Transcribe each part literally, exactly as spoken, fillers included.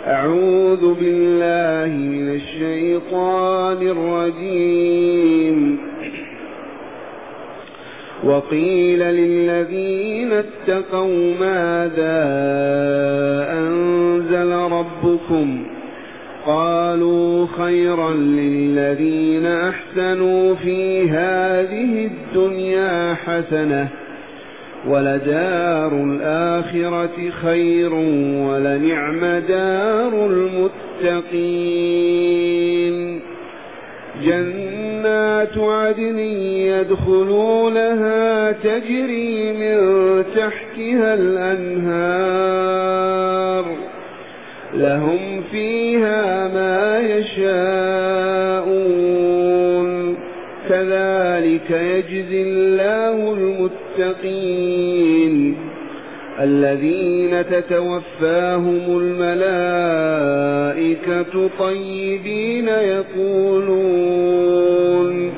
أعوذ بالله من الشيطان الرجيم. وقيل للذين اتقوا ماذا أنزل ربكم قالوا خيرا للذين أحسنوا في هذه الدنيا حسنة ولدار الآخرة خير ولنعم دار المتقين. جنات عدن يدخلونها تجري من تحتها الأنهار لهم فيها ما يشاءون كذلك يجزي الله المتقين الذين تتوفاهم الملائكة طيبين يقولون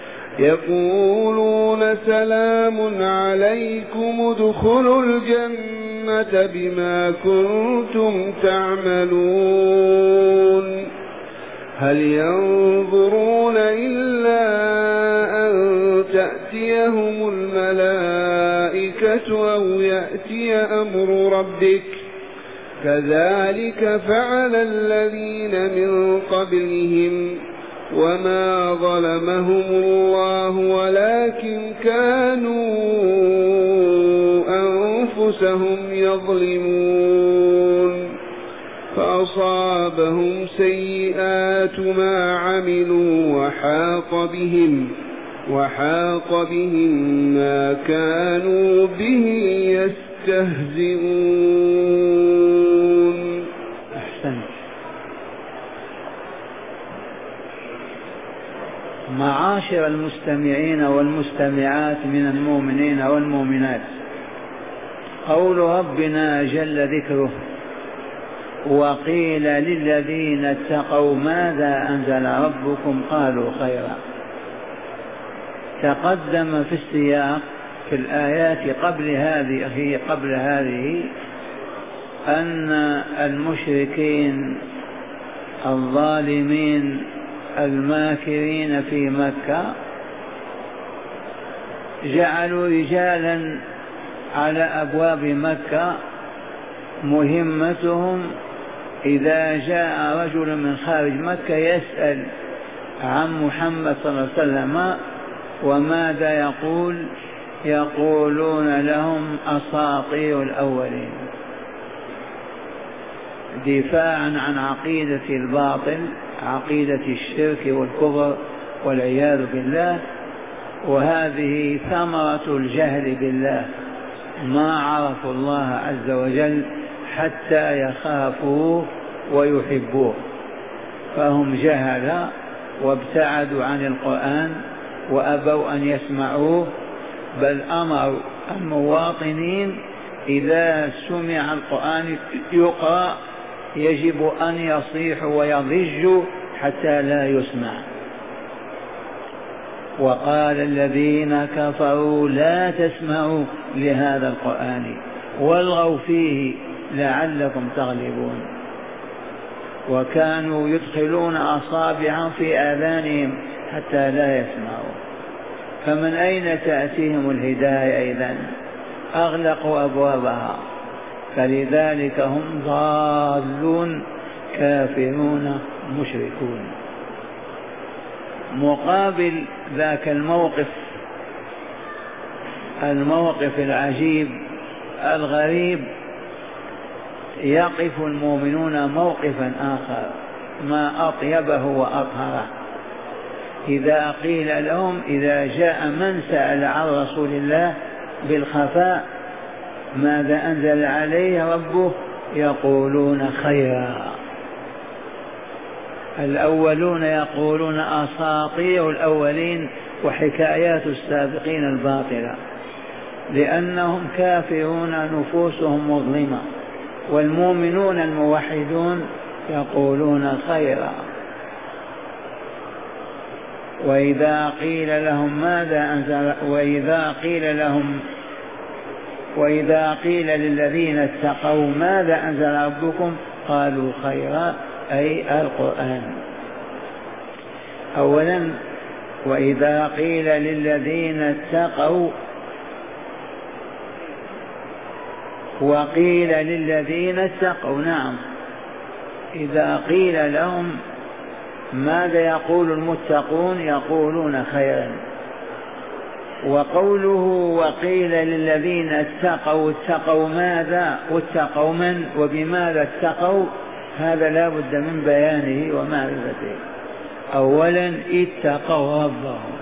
يقولون سلام عليكم ادخلوا الجنة بما كنتم تعملون. هل ينظرون إلا أن تأتيهم الملائكة أو يأتي أمر ربك كذلك فعل الذين من قبلهم وما ظلمهم الله ولكن كانوا أنفسهم يظلمون. فأصابهم سيئات ما عملوا وحاق بهم وحاق بهم ما كانوا به يستهزئون. أحسنت. معاشر المستمعين والمستمعات من المؤمنين والمؤمنات، قول ربنا جل ذكره وقيل للذين اتقوا ماذا أنزل ربكم قالوا خيرا، تقدم في السياق في الآيات قبل هذه قبل هذه أن المشركين الظالمين الماكرين في مكة جعلوا رجالا على أبواب مكة مهمتهم إذا جاء رجل من خارج مكة يسأل عن محمد صلى الله عليه وسلم وماذا يقول؟ يقولون لهم أساطير الأولين، دفاعا عن عقيدة الباطل، عقيدة الشرك والكفر والعياذ بالله. وهذه ثمرة الجهل بالله، ما عرفوا الله عز وجل حتى يخافوه ويحبوه، فهم جهل وابتعدوا عن القرآن وأبوا أن يسمعوه، بل أمروا المواطنين إذا سمع القرآن يقرأ يجب أن يصيحوا ويضجوا حتى لا يسمع. وقال الذين كفروا لا تسمعوا لهذا القرآن والغوا فيه لعلكم تغلبون. وكانوا يدخلون أصابعهم في آذانهم حتى لا يسمعوا. فمن أين تأتيهم الهداية إذن؟ أغلقوا أبوابها، فلذلك هم ضالون كافرون مشركون. مقابل ذاك الموقف الموقف العجيب الغريب يقف المؤمنون موقفا آخر ما أطيبه وأطهره. إذا قيل لهم، إذا جاء من سأل عن رسول الله بالخفاء ماذا أنزل عليه ربه يقولون خيرا. الأولون يقولون أساطير الأولين وحكايات السابقين الباطلة، لأنهم كافرون نفوسهم مظلمة. والمؤمنون الموحدون يقولون خيرا. وإذا قيل لهم ماذا أنزل وإذا قيل لهم وإذا قيل للذين اتقوا ماذا أنزل ربكم قالوا خيرا أي القرآن. أولا وإذا قيل للذين اتقوا وقيل للذين اتقوا، نعم، إذا قيل لهم ماذا يقول المتقون؟ يقولون خيرا. وقوله وقيل للذين اتقوا، اتقوا ماذا؟ واتقوا من وبماذا اتقوا؟ هذا لا بد من بيانه ومعرفته. أولا اتقوا ربهم،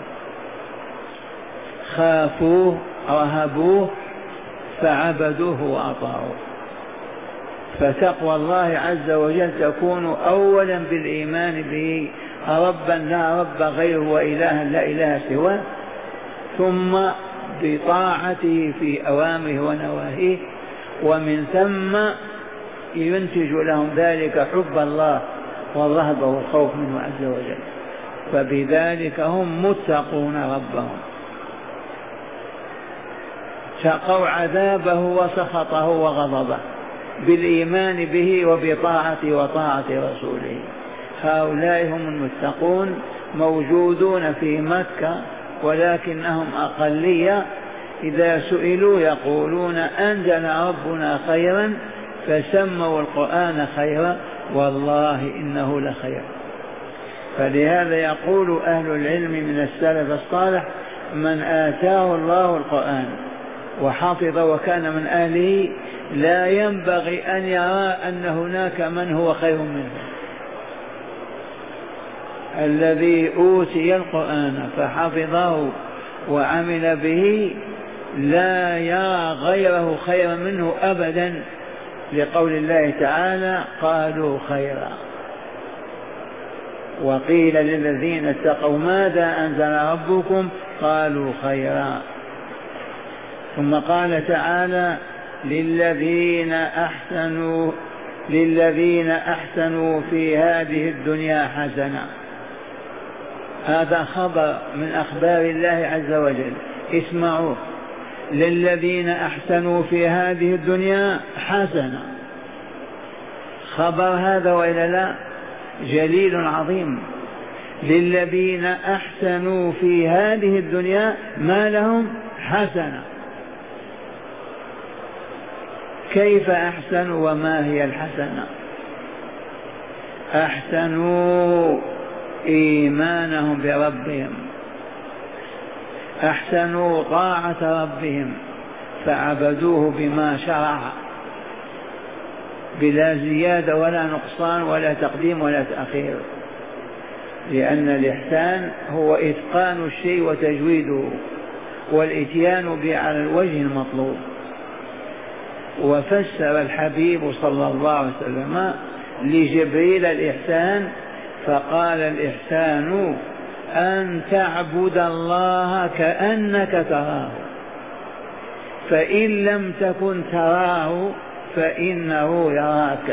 خافوه رهبوه فعبدوه وأطاعوه. فتقوى الله عز وجل تكون أولا بالإيمان به ربا لا رب غيره وإلها لا إله سواه، ثم بطاعته في أوامره ونواهيه، ومن ثم ينتج لهم ذلك حب الله والرهبة والخوف منه عز وجل، فبذلك هم متقون ربهم. تقوا عذابه وسخطه وغضبه بالإيمان به وبطاعته وطاعة رسوله. هؤلاء هم المتقون، موجودون في مكة ولكنهم أقلية. إذا سئلوا يقولون أنزل ربنا خيرا فسموا القرآن خيرا، والله إنه لخير. فلهذا يقول أهل العلم من السلف الصالح من آتاه الله القرآن وحفظ وكان من أهله لا ينبغي أن يرى أن هناك من هو خير منه. الذي أوتي القرآن فحفظه وعمل به لا يرى غيره خيرا منه أبدا، لقول الله تعالى قالوا خيرا. وقيل للذين اتقوا ماذا أنزل ربكم؟ قالوا خيرا. ثم قال تعالى للذين أحسنوا للذين أحسنوا في هذه الدنيا حسنة. هذا خبر من أخبار الله عز وجل، اسمعوا، للذين أحسنوا في هذه الدنيا حسنة. خبر هذا وإلا لا؟ جليل عظيم. للذين أحسنوا في هذه الدنيا ما لهم؟ حسنة. كيف أحسنوا وما هي الحسنة؟ أحسنوا إيمانهم بربهم، أحسنوا طاعة ربهم فعبدوه بما شرع بلا زيادة ولا نقصان ولا تقديم ولا تأخير، لأن الإحسان هو إتقان الشيء وتجويده والإتيان به على الوجه المطلوب. وفسر الحبيب صلى الله عليه وسلم لجبريل الإحسان فقال الإحسان أن تعبد الله كأنك تراه فإن لم تكن تراه فإنه يراك.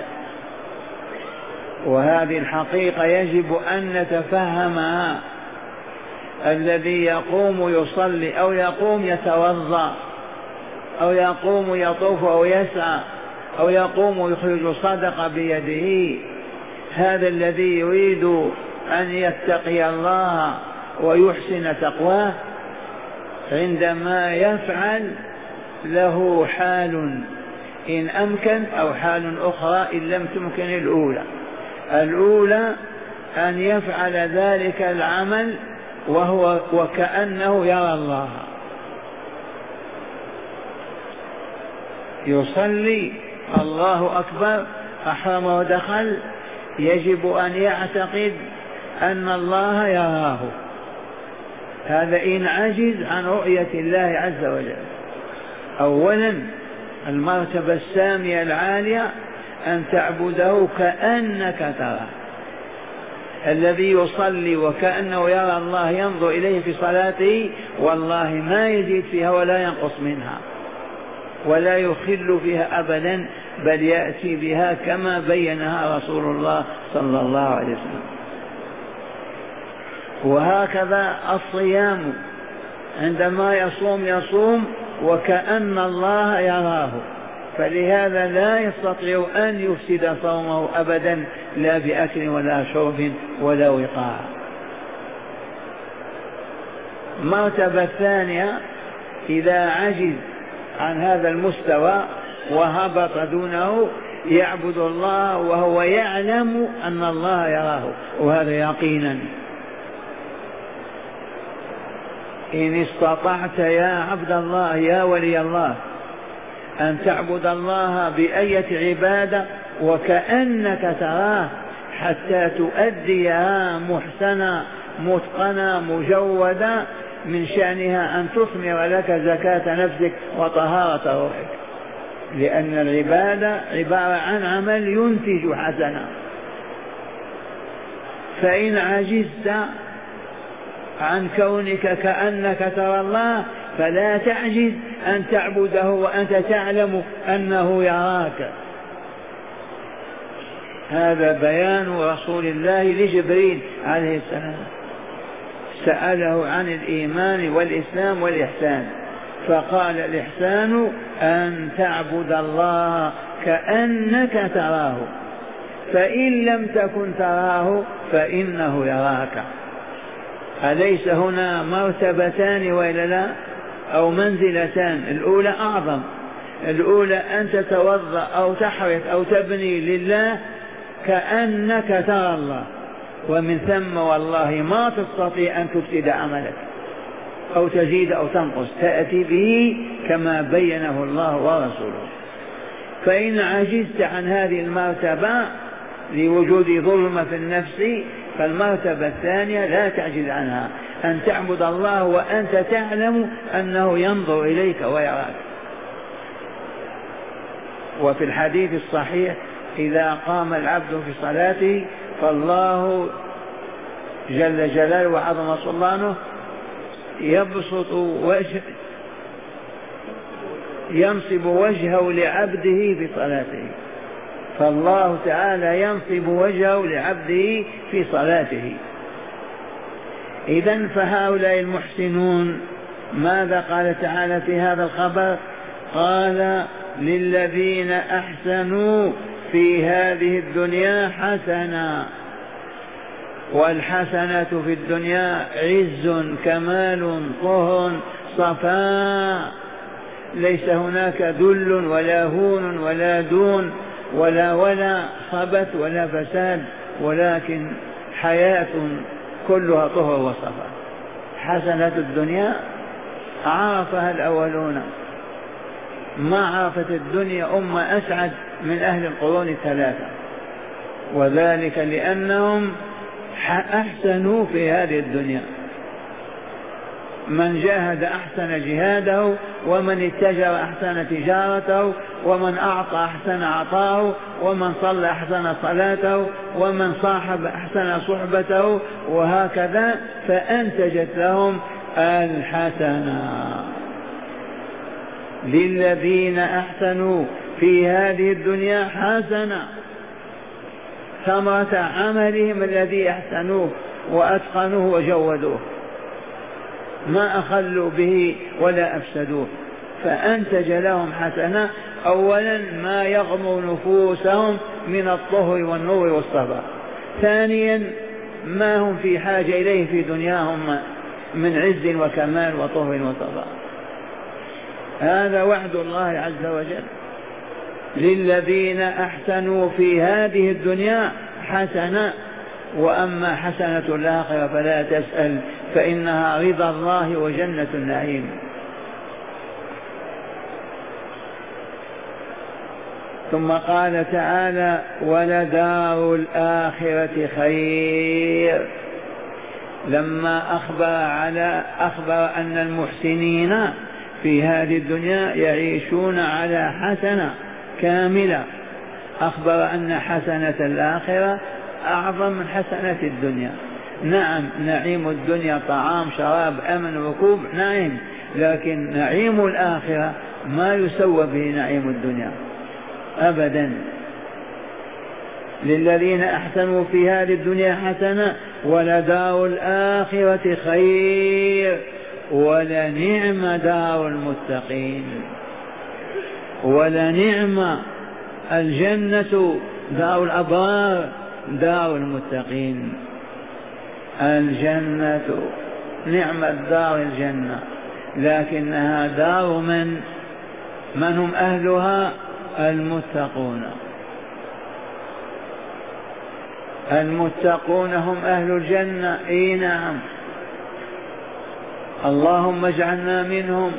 وهذه الحقيقة يجب أن نتفهمها. الذي يقوم يصلي أو يقوم يتوضأ أو يقوم يطوف أو يسعى أو يقوم يخرج صدقة بيده، هذا الذي يريد أن يتقي الله ويحسن تقواه عندما يفعل له حال إن أمكن أو حال أخرى إن لم تمكن الأولى. الأولى أن يفعل ذلك العمل وهو وكأنه يرى الله. يصلي الله أكبر أحرم ودخل، يجب أن يعتقد أن الله يراه. هذا إن عجز عن رؤية الله عز وجل. أولا المرتبة السامية العالية أن تعبده كأنك تراه. الذي يصلي وكأنه يرى الله ينظر إليه في صلاته والله ما يزيد فيها ولا ينقص منها ولا يخل فيها أبدا، بل يأتي بها كما بينها رسول الله صلى الله عليه وسلم. وهكذا الصيام، عندما يصوم يصوم وكأن الله يراه فلهذا لا يستطيع أن يفسد صومه أبدا، لا بأكل ولا شرب ولا وقاع. مرتبة ثانية، إذا عجز عن هذا المستوى وهبط دونه، يعبد الله وهو يعلم أن الله يراه، وهذا يقينا. إن استطعت يا عبد الله يا ولي الله أن تعبد الله بأية عبادة وكأنك تراه حتى تؤديها محسنة متقنة مجودة، من شأنها أن تثمر لك زكاة نفسك وطهارة روحك، لأن العبادة عبارة عن عمل ينتج حسنة. فإن عجزت عن كونك كأنك ترى الله فلا تعجز أن تعبده وأنت تعلم أنه يراك. هذا بيان رسول الله لجبريل عليه السلام، سأله عن الإيمان والإسلام والإحسان، فقال الإحسان أن تعبد الله كأنك تراه، فإن لم تكن تراه فإنه يراك. أليس هنا مرتبتان وإلا لا؟ أو منزلتان؟ الأولى أعظم، الأولى أن تتوضأ أو تحرث أو تبني لله كأنك ترى الله، ومن ثم والله ما تستطيع أن تفسد عملك أو تزيد أو تنقص، تأتي به كما بينه الله ورسوله. فإن عجزت عن هذه المرتبة لوجود ظلمة في النفس، فالمرتبة الثانية لا تعجز عنها، أن تعبد الله وأنت تعلم أنه ينظر إليك ويراك. وفي الحديث الصحيح إذا قام العبد في صلاته فالله جل جلاله وعظم سلطانه يبسط وجه ينصب وجهه لعبده في صلاته، فالله تعالى ينصب وجهه لعبده في صلاته. إذن فهؤلاء المحسنون ماذا قال تعالى في هذا الخبر؟ قال للذين أحسنوا في هذه الدنيا حسنة، والحسنة في الدنيا عز كمال طهر صفاء، ليس هناك ذل ولا هون ولا دون ولا ولا خبث ولا فساد، ولكن حياة كلها طهر وصفاء. حسنة الدنيا عرفها الأولون، ما عرفت الدنيا أمة أسعد من أهل القرون الثلاثة، وذلك لأنهم أحسنوا في هذه الدنيا. من جاهد أحسن جهاده، ومن اتجر أحسن تجارته، ومن أعطى أحسن عطاه، ومن صلى أحسن صلاته، ومن صاحب أحسن صحبته، وهكذا، فأنتجت لهم الحسنة. للذين أحسنوا في هذه الدنيا حسنة، ثمرة عملهم الذي أحسنوه وأتقنوه وجودوه، ما أخلوا به ولا أفسدوه، فأنتج لهم حسنة. أولا ما يغمر نفوسهم من الطهر والنور والصبر، ثانيا ما هم في حاجة إليه في دنياهم من عز وكمال وطهر وصبر. هذا وعد الله عز وجل، للذين أحسنوا في هذه الدنيا حسنة، وأما حسنة الآخرة فلا تسأل، فإنها رضا الله وجنة النعيم. ثم قال تعالى ولدار الآخرة خير، لما أخبر على أخبر أن المحسنين في هذه الدنيا يعيشون على حسنة كاملة، أخبر أن حسنة الآخرة أعظم من حسنة الدنيا. نعم نعيم الدنيا طعام شراب أمن ركوب نعيم، لكن نعيم الآخرة ما يسوى به نعيم الدنيا أبدا. للذين أحسنوا في هذه الدنيا حسنة ولدار الآخرة خير ولنعم دار المتقين. ولنعم الجنة دار الأبرار دار المتقين. الجنة نعم الدار الجنة، لكنها دار من من هم أهلها؟ المتقون. المتقون هم أهل الجنة. اي نعم، اللهم اجعلنا منهم.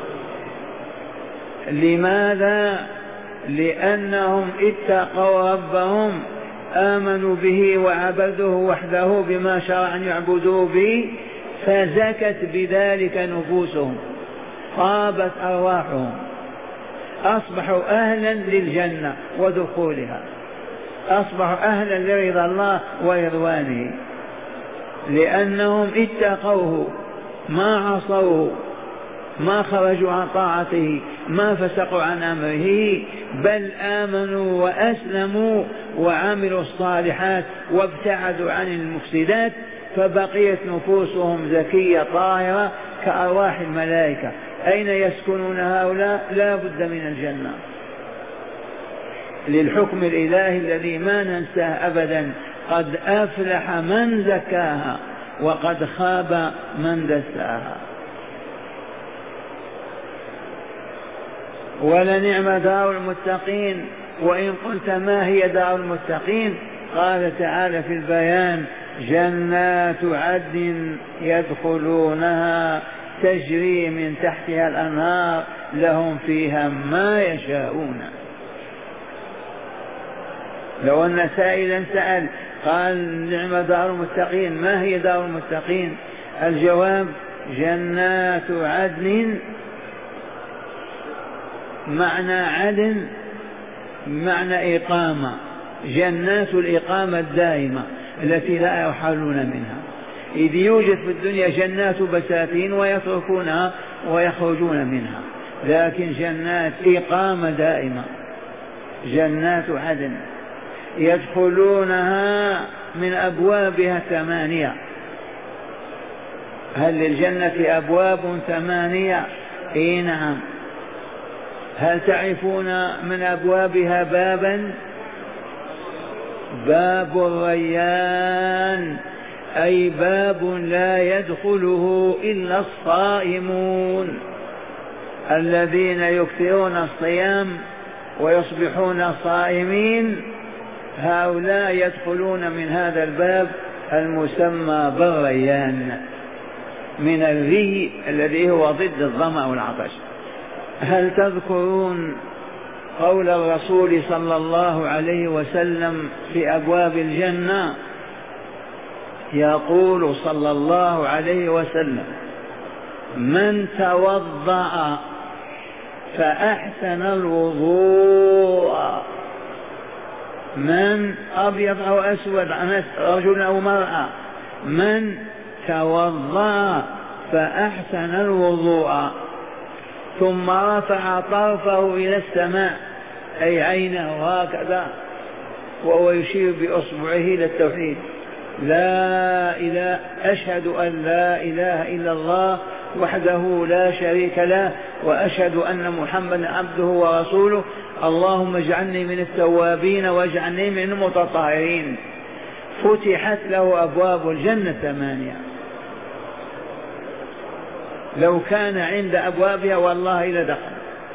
لماذا؟ لأنهم اتقوا ربهم، آمنوا به وعبدوه وحده بما شرع أن يعبدوه به، فزكت بذلك نفوسهم، طابت أرواحهم، أصبحوا أهلا للجنة ودخولها، أصبحوا أهلا لرضا الله ورضوانه، لأنهم اتقوه، ما عصوه، ما خرجوا عن طاعته، ما فسقوا عن أمره، بل آمنوا وأسلموا وعملوا الصالحات وابتعدوا عن المفسدات، فبقيت نفوسهم زكية طاهرة كأرواح الملائكة. أين يسكنون هؤلاء؟ لا بد من الجنة، للحكم الإلهي الذي ما ننساه أبدا: قد أفلح من زكاها وقد خاب من دساها. ولنعم دار المتقين. وإن قلت ما هي دار المتقين؟ قال تعالى في البيان: جنات عدن يدخلونها تجري من تحتها الأنهار لهم فيها ما يشاءون. لو أن سائلا سأل قال: نعم دار المتقين، ما هي دار المتقين؟ الجواب: جنات عدن. معنى عدن معنى إقامة، جنات الإقامة الدائمة التي لا يرحلون منها. إذ يوجد في الدنيا جنات بساتين ويتركونها ويخرجون منها، لكن جنات إقامة دائمة، جنات عدن يدخلونها من أبوابها ثمانية. هل للجنة أبواب ثمانية؟ إيه نعم. هل تعرفون من أبوابها بابا؟ باب الريان، أي باب لا يدخله إلا الصائمون الذين يكثرون الصيام ويصبحون صائمين، هؤلاء يدخلون من هذا الباب المسمى بالريان، من الري الذي هو ضد الظمأ والعطش. هل تذكرون قول الرسول صلى الله عليه وسلم في أبواب الجنة؟ يقول صلى الله عليه وسلم: من توضأ فأحسن الوضوء، من أبيض أو أسود، رجل أو مرأة، من توضأ فأحسن الوضوء ثم رفع طرفه إلى السماء، أي عينه هكذا، وهو يشير بأصبعه إلى التوحيد: لا إله أشهد أن لا إله إلا الله وحده لا شريك له، وأشهد أن محمدا عبده ورسوله، اللهم اجعلني من التوابين واجعلني من المتطهرين. فتحت له أبواب الجنة ثمانية. لو كان عند أبوابها والله لدخل.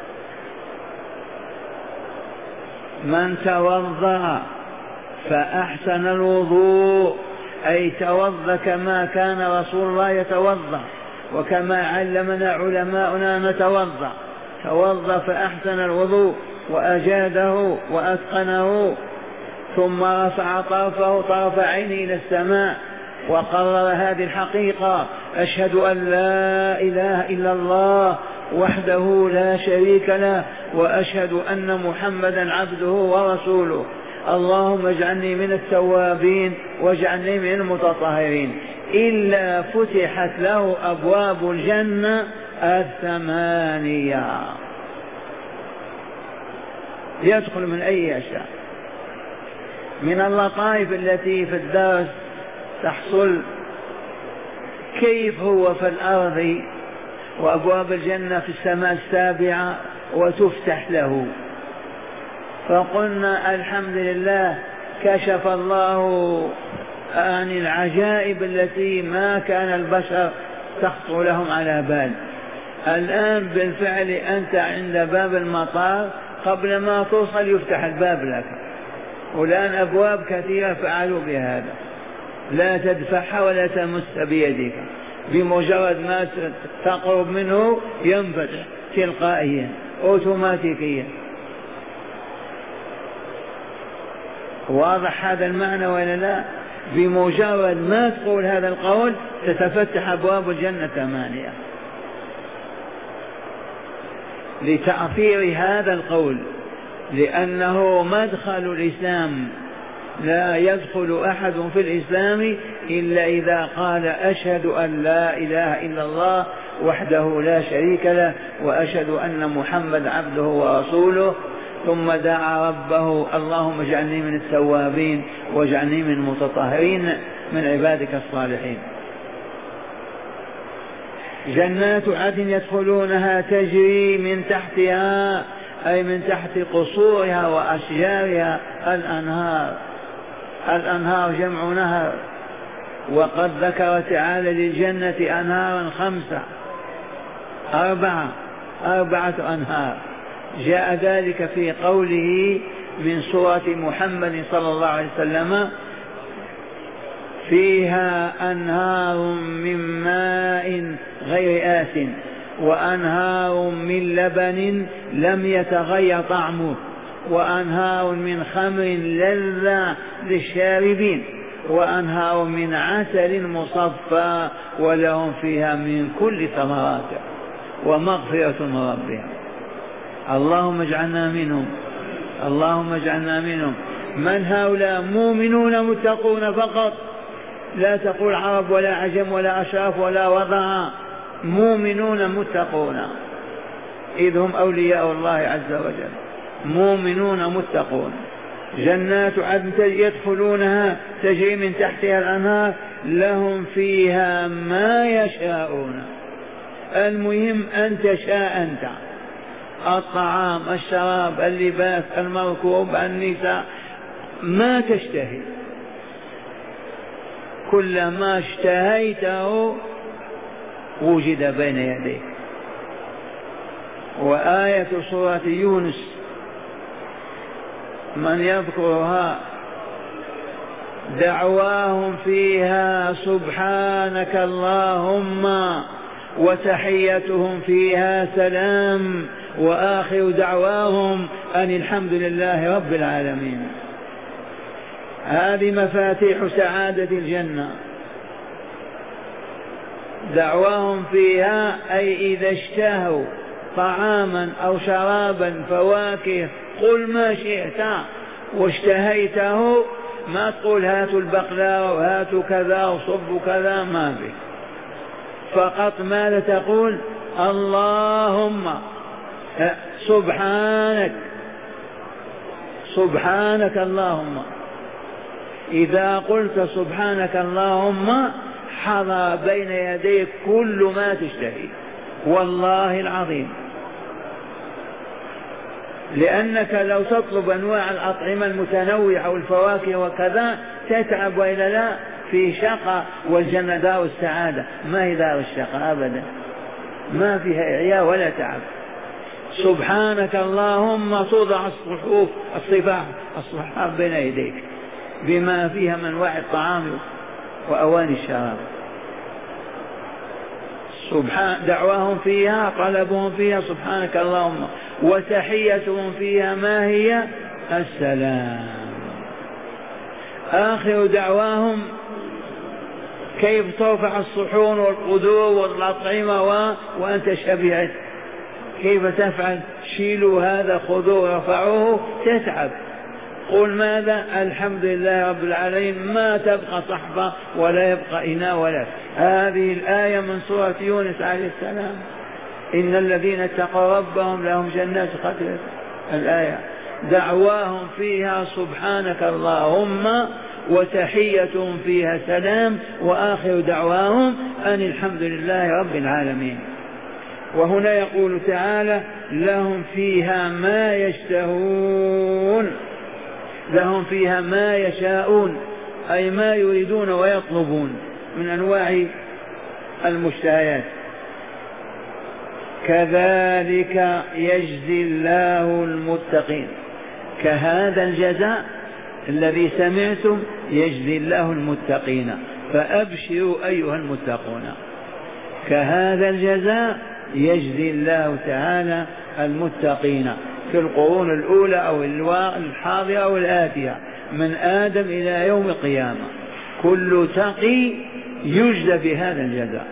من توضأ فأحسن الوضوء، أي توضأ كما كان رسول الله يتوضأ وكما علمنا علماؤنا نتوضأ، توضأ فأحسن الوضوء وأجاده وأتقنه، ثم رفع طرفه طرف عينه إلى السماء وقرر هذه الحقيقة: أشهد أن لا إله إلا الله وحده لا شريك له، وأشهد أن محمدا عبده ورسوله، اللهم اجعلني من التوابين واجعلني من المتطهرين. إلا فتحت له أبواب الجنة الثمانية، يدخل من أي يشاء. من اللطائف التي في الدرس تحصل كيف هو في الأرض وأبواب الجنة في السماء السابعة وتفتح له. فقلنا الحمد لله كشف الله عن العجائب التي ما كان البشر تخطر لهم على بال. الآن بالفعل أنت عند باب المطار قبل ما توصل يفتح الباب لك، والآن أبواب كثيرة فعلوا بهذا، لا تدفعها ولا تمس بيدك، بمجرد ما تقرب منه ينفتح تلقائيا أوتوماتيكيا. واضح هذا المعنى ولا لا؟ بمجرد ما تقول هذا القول تتفتح أبواب الجنة ثمانية لتأثير هذا القول، لأنه مدخل الإسلام، لا يدخل أحد في الإسلام إلا إذا قال أشهد أن لا إله إلا الله وحده لا شريك له وأشهد أن محمد عبده ورسوله، ثم دعا ربه اللهم اجعلني من التوابين واجعلني من المتطهرين من عبادك الصالحين. جنات عدن يدخلونها تجري من تحتها أي من تحت قصورها وأشجارها الأنهار. الأنهار جمع نهر، وقد ذكر تعالى للجنة أنهارا خمسة أربعة أربعة أنهار، جاء ذلك في قوله من سورة محمد صلى الله عليه وسلم فيها أنهار من ماء غير آسن وأنهار من لبن لم يتغير طعمه وأنهار من خمر لذة للشاربين وأنهار من عسل مصفى ولهم فيها من كل ثمرات ومغفرة من ربهم. اللهم اجعلنا منهم، اللهم اجعلنا منهم. من هؤلاء؟ مؤمنون متقون فقط، لا تقول عرب ولا عجم ولا أشراف ولا وضع، مؤمنون متقون، إذ هم أولياء الله عز وجل، مؤمنون متقون. جنات عدن يدخلونها تجري من تحتها الأنهار لهم فيها ما يشاءون. المهم أن تشاء أنت، الطعام الشراب اللباس المركوب النساء، ما تشتهي، كل ما اشتهيته وجد بين يديك. وآية سورة يونس من يذكرها دعواهم فيها سبحانك اللهم وتحيتهم فيها سلام وآخر دعواهم أن الحمد لله رب العالمين. هذه مفاتيح سعادة الجنة. دعواهم فيها أي إذا اشتهوا طعاما أو شرابا فواكه قل ما شئت واشتهيته، ما تقول هاتوا البقلاوة وهاتوا كذا وصبوا كذا، ما في، فقط ماذا تقول؟ اللهم سبحانك سبحانك اللهم. إذا قلت سبحانك اللهم حضر بين يديك كل ما تشتهي، والله العظيم، لأنك لو تطلب أنواع الأطعمة المتنوعة والفواكه وكذا تتعب وإلا لا، في شقة، والجنة دار السعادة، ما هي دار الشقة أبدا، ما فيها إعياء ولا تعب. سبحانك اللهم توضع الصحف الصفاح الصحاف بين يديك بما فيها من أنواع الطعام وأواني الشراب. سبحان دعواهم فيها طلبهم فيها سبحانك اللهم، وتحيتهم فيها ما هي؟ السلام. آخر دعواهم كيف ترفع الصحون والقدور والأطعمة و... وأنت شبعت، كيف تفعل؟ شيلوا هذا خذوه رفعوه، تتعب. قل ماذا؟ الحمد لله رب العالمين، ما تبقى صحبة ولا يبقى إناء ولا. هذه الآية من سورة يونس عليه السلام، إن الذين اتقوا ربهم لهم جنات خضراء. الآية دعواهم فيها سبحانك اللهم وتحيتهم فيها سلام وآخر دعواهم أن الحمد لله رب العالمين. وهنا يقول تعالى لهم فيها ما يشتهون، لهم فيها ما يشاءون أي ما يريدون ويطلبون من أنواع المشتهيات. كذلك يجزي الله المتقين، كهذا الجزاء الذي سمعتم يجزي الله المتقين، فأبشروا أيها المتقون، كهذا الجزاء يجزي الله تعالى المتقين في القرون الأولى أو الحاضرة أو الآتية من آدم إلى يوم القيامة، كل تقي يجزى بهذا الجزاء،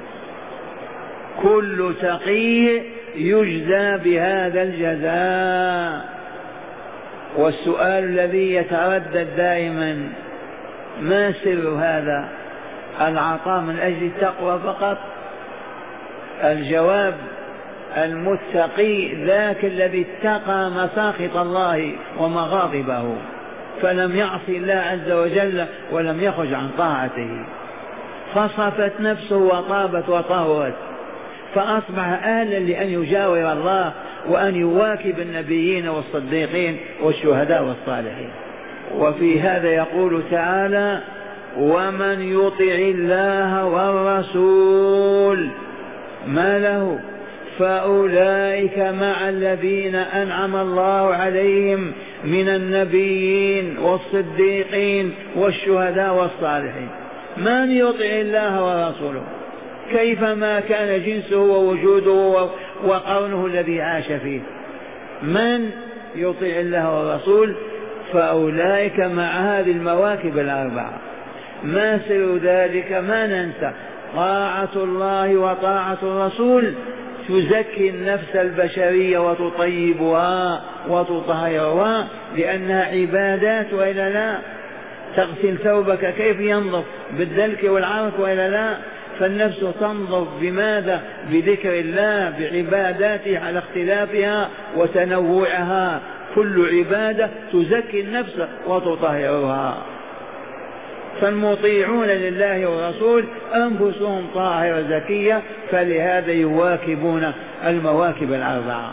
كل تقي يجزى بهذا الجزاء. والسؤال الذي يتردد دائما ما سر هذا العطاء من أجل التقوى فقط؟ الجواب المتقي ذاك الذي اتقى مساخط الله ومغاضبه فلم يعصي الله عز وجل ولم يخرج عن طاعته، فصفت نفسه وطابت وطهرت، فأصبح أهلا لأن يجاور الله وأن يواكب النبيين والصديقين والشهداء والصالحين. وفي هذا يقول تعالى ومن يطع الله والرسول ما له فأولئك مع الذين أنعم الله عليهم من النبيين والصديقين والشهداء والصالحين. من يطع الله ورسوله كيفما كان جنسه ووجوده وقرنه الذي عاش فيه، من يطع الله والرسول فأولئك مع هذه المواكب الأربعة. ما سر ذلك؟ ما ننسى طاعة الله وطاعة الرسول تزكي النفس البشرية وتطيبها وتطهرها لأنها عبادات وإلا لا؟ تغسل ثوبك كيف ينظف؟ بالدلك والعرق وإلا لا؟ فالنفس تنظف بماذا؟ بذكر الله بعباداتها على اختلافها وتنوعها، كل عبادة تزكي النفس وتطهرها. فالمطيعون لله والرسول أنفسهم طاهرة زكية، فلهذا يواكبون المواكب الأربعة،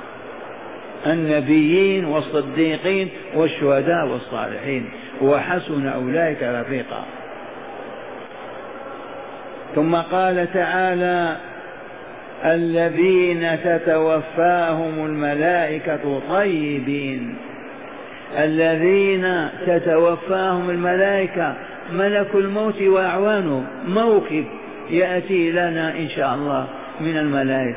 النبيين والصديقين والشهداء والصالحين، وحسن أولئك رفيقا. ثم قال تعالى الذين تتوفاهم الملائكة طيبين، الذين تتوفاهم الملائكة ملك الموت وأعوانه، موكب يأتي لنا إن شاء الله من الملائكة.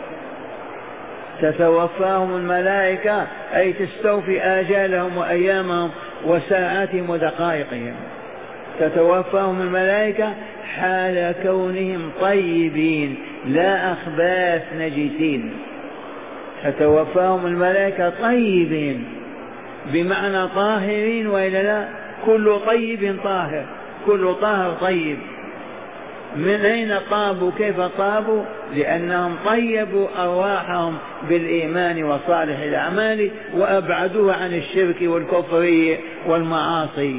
تتوفاهم الملائكة أي تستوفي آجالهم وأيامهم وساعاتهم ودقائقهم. تتوفاهم الملائكة حال كونهم طيبين لا أخباث نجسين. تتوفاهم الملائكة طيبين بمعنى طاهرين وإلا لا؟ كل طيب طاهر، كل طاهر طيب. من أين طابوا؟ كيف طابوا؟ لأنهم طيبوا أرواحهم بالإيمان وصالح الأعمال وأبعدوها عن الشرك والكفر والمعاصي.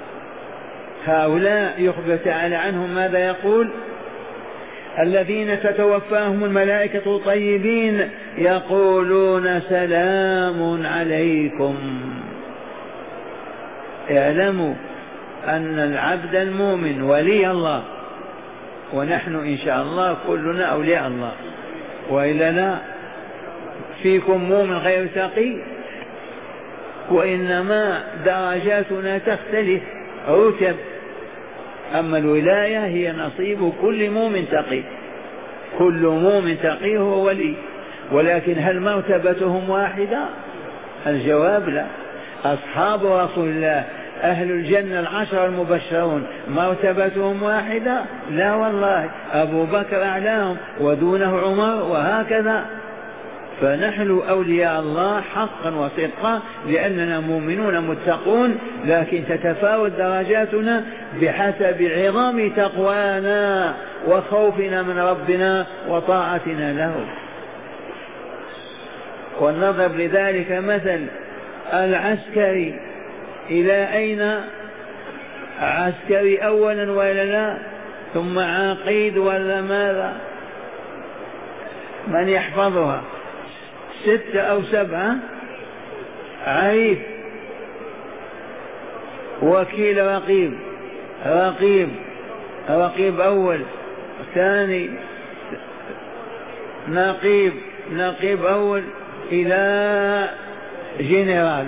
هؤلاء يخبر تعالى عنهم ماذا يقول؟ الذين تتوفاهم الملائكة طيبين يقولون سلام عليكم. اعلموا أن العبد المؤمن ولي الله، ونحن إن شاء الله كلنا أولياء الله، وإلا لا؟ فيكم مؤمن غير تقي، وإنما درجاتنا تختلف رتب، أما الولاية هي نصيب كل مؤمن تقي، كل مؤمن تقي هو ولي. ولكن هل مرتبتهم واحدة؟ الجواب لا. أصحاب رسول الله أهل الجنة العشر المبشرون مرتبتهم واحدة؟ لا والله، أبو بكر أعلاهم ودونه عمر وهكذا. فنحن أولياء الله حقا وصدقا لأننا مؤمنون متقون، لكن تتفاوت درجاتنا بحسب عظم تقوانا وخوفنا من ربنا وطاعتنا له. ونضرب لذلك مثل العسكري، إلى أين؟ عسكري أولا ولا لا؟ ثم عقيد ولا ماذا؟ من يحفظها؟ ستة أو سبعة. عريف، وكيل، رقيب، رقيب رقيب أول، ثاني، نقيب، نقيب أول، إلى جنرال.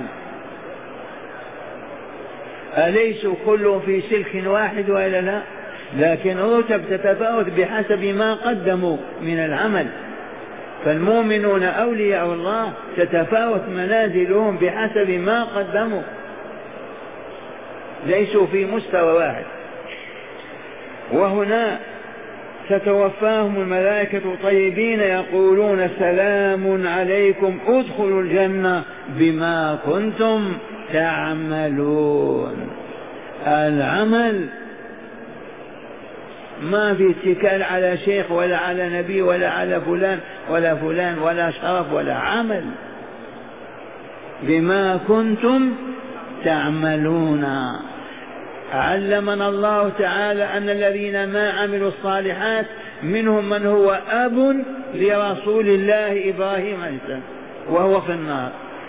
أليسوا كلهم في سلك واحد وإلا لا؟ لكن رتب تتفاوت بحسب ما قدموا من العمل. فالمؤمنون أولياء الله تتفاوت منازلهم بحسب ما قدموا، ليسوا في مستوى واحد. وهنا تتوفاهم الملائكة طيبين يقولون سلام عليكم ادخلوا الجنة بما كنتم تعملون. العمل ما في اتكال على شيخ ولا على نبي ولا على فلان ولا فلان ولا شرف ولا عمل. بما كنتم تعملون. علمنا الله تعالى أن الذين ما عملوا الصالحات منهم من هو أب لرسول الله إبراهيم عليه السلام وهو في النار،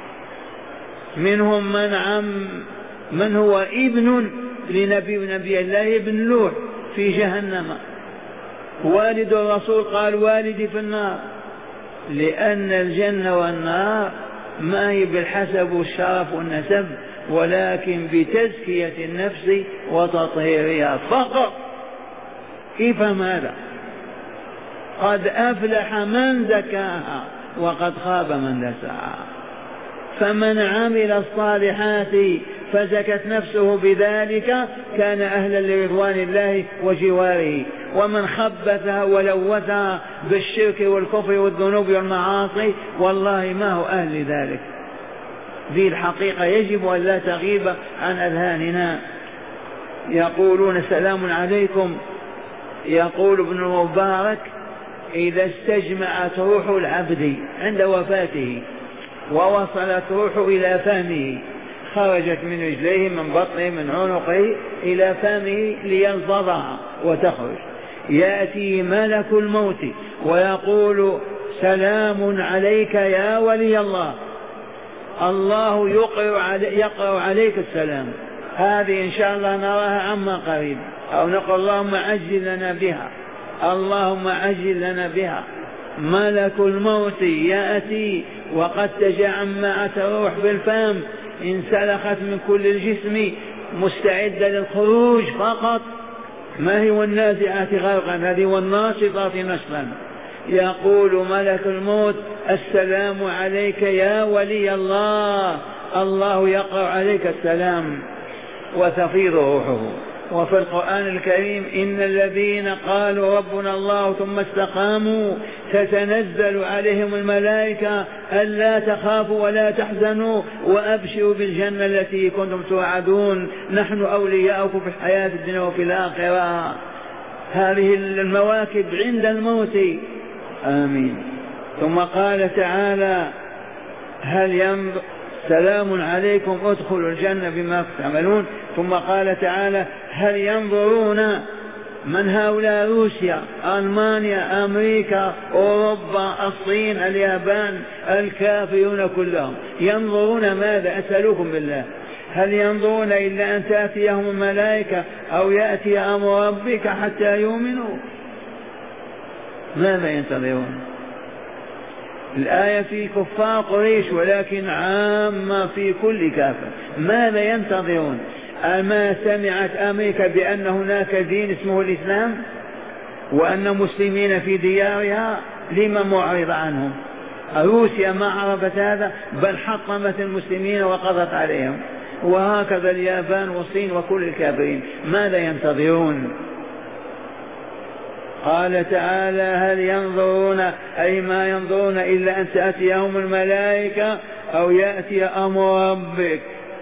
منهم من عم من هو ابن لنبي نبي الله ابن لوط في جهنم، والد الرسول قال والدي في النار، لأن الجنة والنار ما هي بالحسب والشرف والنسب، ولكن بتزكية النفس وتطهيرها فقط. كيف ماذا؟ قد أفلح من زكاها وقد خاب من دساها. فمن عمل الصالحات فزكت نفسه بذلك كان أهلا لرضوان الله وجواره، ومن خبثها ولوثها بالشرك والكفر والذنوب والمعاصي والله ما هو أهل لذلك. ذي الحقيقة يجب أن لا تغيب عن أذهاننا. يقولون سلام عليكم. يقول ابن المبارك إذا استجمعت روح العبد عند وفاته ووصلت روحه إلى فمه، خرجت من رجليه من بطنه من عنقه إلى فمه ليلفظها وتخرج، يأتي ملك الموت ويقول سلام عليك يا ولي الله. الله يقرأ عليك السلام. هذه إن شاء الله نراها عما قريب، أو نقول اللهم عجل لنا بها، اللهم عجل لنا بها. ملك الموت يأتي وقد تجمعت الروح بالفم، انسلخت من كل الجسم مستعدة للخروج فقط. ما هي والنازعات غرقا، هذه والناشطات نشطا. يقول ملك الموت السلام عليك يا ولي الله. الله يقرأ عليك السلام وتفيض روحه. وفي القرآن الكريم إن الذين قالوا ربنا الله ثم استقاموا تتنزل عليهم الملائكة ألا تخافوا ولا تحزنوا وأبشروا بالجنة التي كنتم توعدون نحن أولياؤكم في الحياة الدنيا وفي الآخرة. هذه المواكب عند الموت. آمين. ثم قال تعالى هل ينظر سلام عليكم ادخلوا الجنة بما تعملون. ثم قال تعالى هل ينظرون، من هؤلاء؟ روسيا، ألمانيا، أمريكا، أوروبا، الصين، اليابان، الكافرون كلهم ينظرون ماذا؟ أسألكم بالله هل ينظرون إلا أن تأتيهم الملائكة أو يأتي أمر ربك حتى يؤمنوا؟ ماذا ينتظرون؟ الآية في كفار قريش ولكن عامة في كل كافر. ماذا ينتظرون؟ أما سمعت أمريكا بأن هناك دين اسمه الإسلام وأن مسلمين في ديارها؟ لما معرض عنهم؟ روسيا ما عرفت هذا، بل حطمت المسلمين وقضت عليهم، وهكذا اليابان والصين وكل الكافرين. ماذا ينتظرون؟ قال تعالى هل ينظرون أي ما ينظرون إلا أن تأتيهم الملائكة أو يأتي أمر ربك.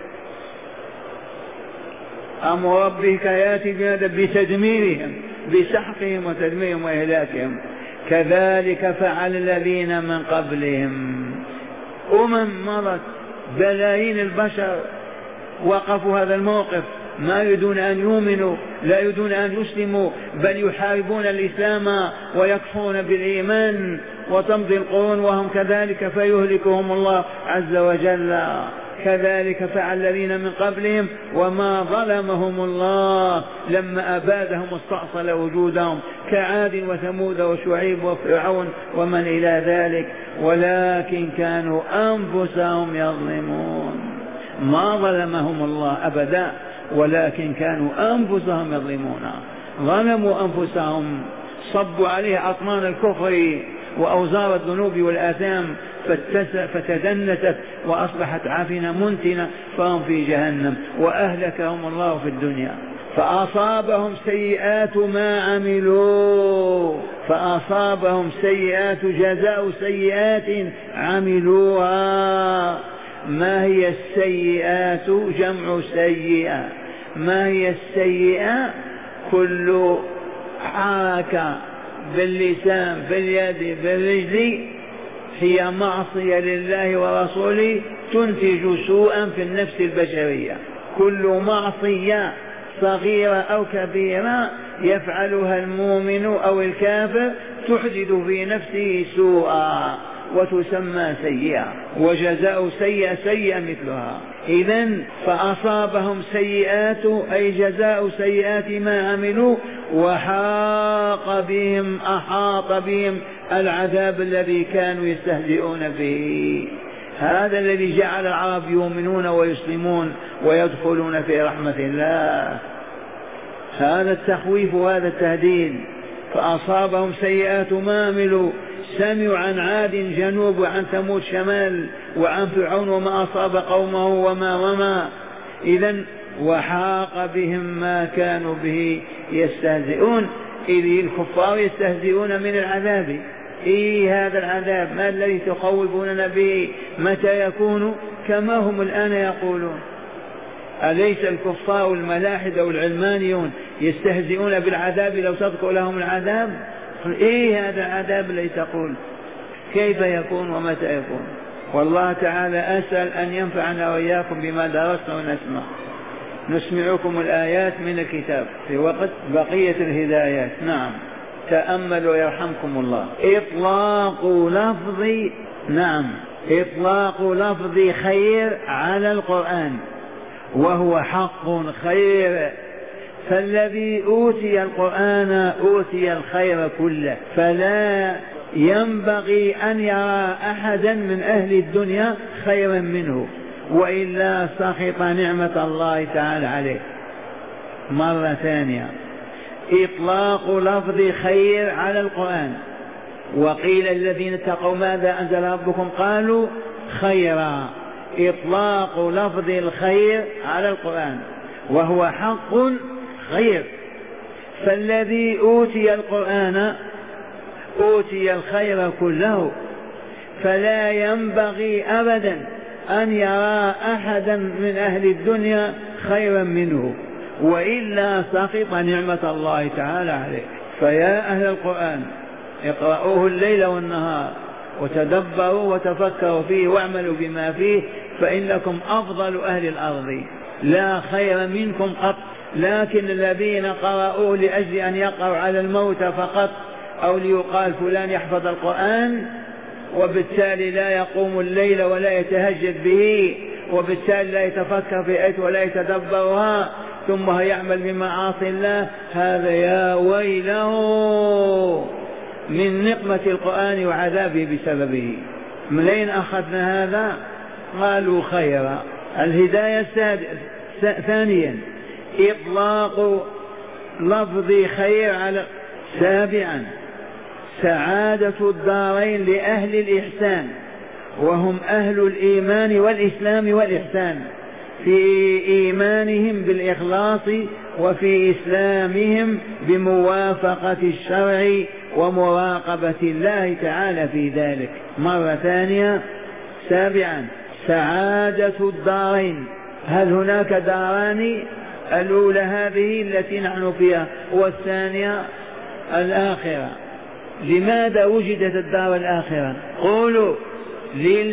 أمر ربك يأتي بتدميرهم، بسحقهم وتدميرهم وإهلاكهم. كذلك فعل الذين من قبلهم. أمم مضت، بلايين البشر وقفوا هذا الموقف ما يريدون أن يؤمنوا، لا يريدون أن يسلموا، بل يحاربون الإسلام ويكفرون بالإيمان، وتمضي القرون وهم كذلك فيهلكهم الله عز وجل. كذلك فعل الذين من قبلهم وما ظلمهم الله لما أبادهم واستأصل وجودهم كعاد وثمود وشعيب وفرعون ومن إلى ذلك، ولكن كانوا أنفسهم يظلمون. ما ظلمهم الله أبدا، ولكن كانوا أنفسهم يظلمون، ظلموا أنفسهم، صبوا عليه أطمان الكفر وأوزار الذنوب والآثام فتدنست وأصبحت عافنة منتنة، فهم في جهنم، وأهلكهم الله في الدنيا. فأصابهم سيئات ما عملوا، فأصابهم سيئات جزاء سيئات عملوها. ما هي السيئات؟ جمع سيئة. ما هي السيئة؟ كل حركة باللسان باليد بالرجل هي معصية لله ورسوله تنتج سوءا في النفس البشرية. كل معصية صغيرة أو كبيرة يفعلها المؤمن أو الكافر تحدث في نفسه سوءا وتسمى سيئة، وجزاء سيئة سيئة مثلها. إذن فأصابهم سيئات أي جزاء سيئات ما عملوا، وحاق بهم أحاط بهم العذاب الذي كانوا يستهزئون به. هذا الذي جعل العرب يؤمنون ويسلمون ويدخلون في رحمة الله. هذا التخويف وهذا التهديد. فأصابهم سيئات ما عملوا، سمعوا عن عاد جنوب وعن ثمود شمال وعن فرعون وما أصاب قومه وما وما. إذن وحاق بهم ما كانوا به يستهزئون، إذ الكفار يستهزئون من العذاب. إيه هذا العذاب؟ ما الذي تخوفوننا به؟ متى يكون؟ كما هم الآن يقولون. أليس الكفار الملاحدة والعلمانيون يستهزئون بالعذاب لو صدقوا لهم العذاب؟ إيه هذا العذاب الذي تقول؟ كيف يكون ومتى يكون؟ والله تعالى أسأل أن ينفعنا وإياكم بما درسنا ونسمع. نسمعكم الآيات من الكتاب في وقت بقية الهدايات. نعم، تأملوا يرحمكم الله. إطلاق لفظ نعم إطلاق لفظ خير على القرآن، وهو حق خير. فالذي أوتي القرآن أوتي الخير كله، فلا ينبغي أن يرى أحدا من أهل الدنيا خيرا منه، وإلا سخط نعمة الله تعالى عليه. مرة ثانية، إطلاق لفظ خير على القرآن. وقيل الذين اتقوا ماذا أنزل ربكم؟ قالوا خيرا. إطلاق لفظ الخير على القرآن وهو حق خير. فالذي أوتي القرآن أوتي الخير كله، فلا ينبغي أبدا أن يرى أحدا من أهل الدنيا خيرا منه، وإلا سقط نعمة الله تعالى عليه. فيا أهل القرآن اقرأوه الليل والنهار وتدبروا وتفكروا فيه واعملوا بما فيه، فإنكم أفضل أهل الأرض، لا خير منكم قط. لكن الذين قرأوه لأجل أن يقرأوا على الموت فقط، أو ليقال فلان يحفظ القرآن وبالتالي لا يقوم الليل ولا يتهجد به، وبالتالي لا يتفكر في آية ولا يتدبرها، ثم يعمل بمعاصي الله، هذا يا ويله من نقمة القرآن وعذابه بسببه. منين أخذنا هذا؟ قالوا خيرا. الهداية ثانيا إطلاق لفظ خير على. سابعا سعادة الدارين لأهل الإحسان، وهم أهل الإيمان والإسلام والإحسان، في إيمانهم بالإخلاص وفي إسلامهم بموافقة الشرع ومراقبة الله تعالى في ذلك. مرة ثانية. سابعا سعادة الدارين. هل هناك داران؟ الأولى هذه التي نحن فيها، والثانية الآخرة. لماذا وجدت الدار الآخرة؟ قولوا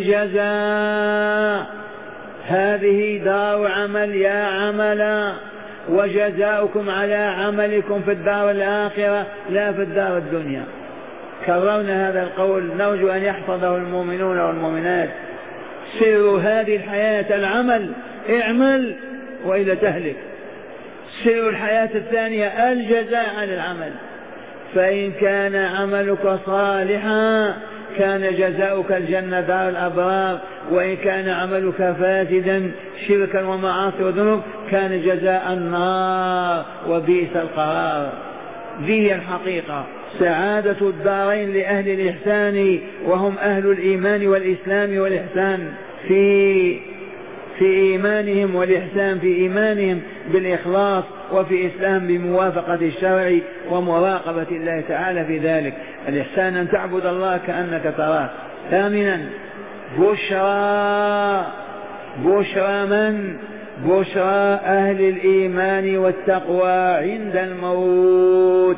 للجزاء. هذه دار عمل يا عملا، وجزاؤكم على عملكم في الدار الآخرة لا في الدار الدنيا. كررنا هذا القول نرجو أن يحفظه المؤمنون والمؤمنات. سر هذه الحياة العمل، اعمل وإلا تهلك. سر الحياة الثانية الجزاء على العمل، فإن كان عملك صالحا كان جزاؤك الجنة دار الأبرار، وإن كان عملك فاسدا شركا ومعاصي وذنوب كان جزاء النار وبئس القرار. ذي الحقيقة سعادة الدارين لأهل الإحسان وهم أهل الإيمان والإسلام والإحسان في في إيمانهم، والإحسان في إيمانهم بالإخلاص، وفي إسلام بموافقة الشرع ومراقبة الله تعالى في ذلك. الإحسان أن تعبد الله كأنك تراه. ثامنا بشرى بشرى من بشرى أهل الإيمان والتقوى عند الموت.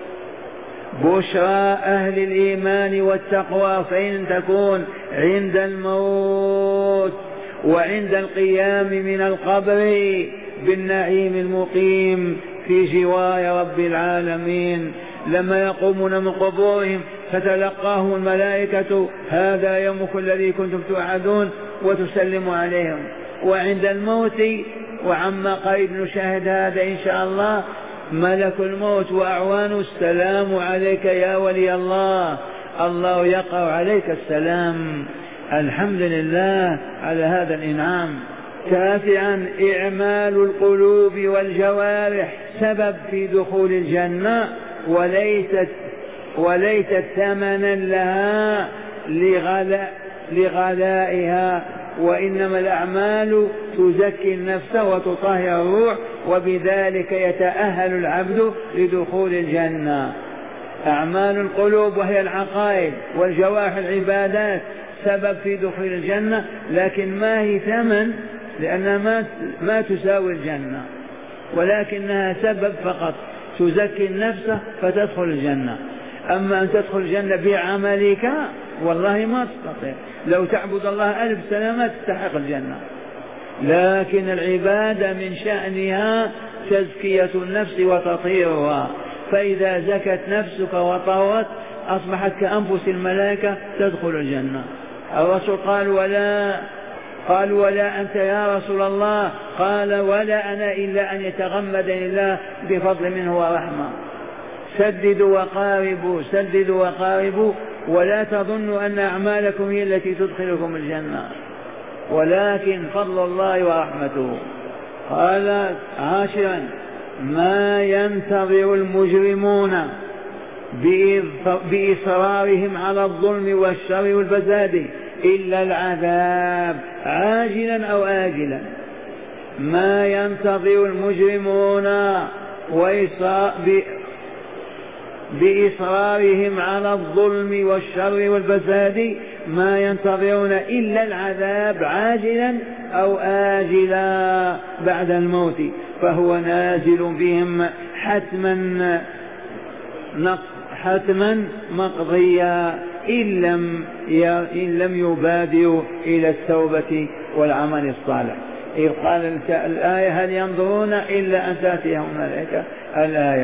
بشرى أهل الإيمان والتقوى فإن تكون عند الموت وعند القيام من القبر بالنعيم المقيم في جوار رب العالمين، لما يقومون من قبورهم فتلقاهم الملائكة هذا يومكم الذي كنتم توعدون وتسلم عليهم. وعند الموت وعما قريب نشاهد هذا إن شاء الله ملك الموت وأعوانه السلام عليك يا ولي الله، الله يقرأ عليك السلام. الحمد لله على هذا الإنعام. تاسعا إعمال القلوب والجوارح سبب في دخول الجنة وليست وليست ثمنا لها لغلاء لغلائها، وإنما الأعمال تزكي النفس وتطهر الروح، وبذلك يتأهل العبد لدخول الجنة. أعمال القلوب وهي العقائد والجوارح العبادات سبب في دخول الجنة، لكن ما هي ثمن، لأنها ما, ما تساوي الجنة، ولكنها سبب فقط تزكي النفس فتدخل الجنة. أما أن تدخل الجنة بعملك والله ما تستطيع، لو تعبد الله ألف سنة ما تستحق الجنة. لكن العبادة من شأنها تزكية النفس وتطهيرها، فإذا زكت نفسك وطهرت أصبحت كأنفس الملائكة تدخل الجنة. الرسول قال ولا قال ولا أنت يا رسول الله؟ قال ولا أنا إلا أن يتغمدني الله بفضل منه ورحمة. سددوا وقاربوا سددوا وقاربوا، ولا تظنوا أن أعمالكم هي التي تدخلكم الجنة، ولكن فضل الله ورحمته. قال عاشرا ما ينتظر المجرمون بإصرارهم على الظلم والشر والفساد إلا العذاب عاجلا أو آجلا. ما ينتظر المجرمون بإصرارهم على الظلم والشر والفساد ما ينتظرون إلا العذاب عاجلا أو آجلا بعد الموت، فهو نازل بهم حتما حتما مقضيا إن لم إن لم يبادروا إلى التوبة والعمل الصالح. إذ قال الآية هل ينظرون إلا أن تأتيهم الملائكة الآية.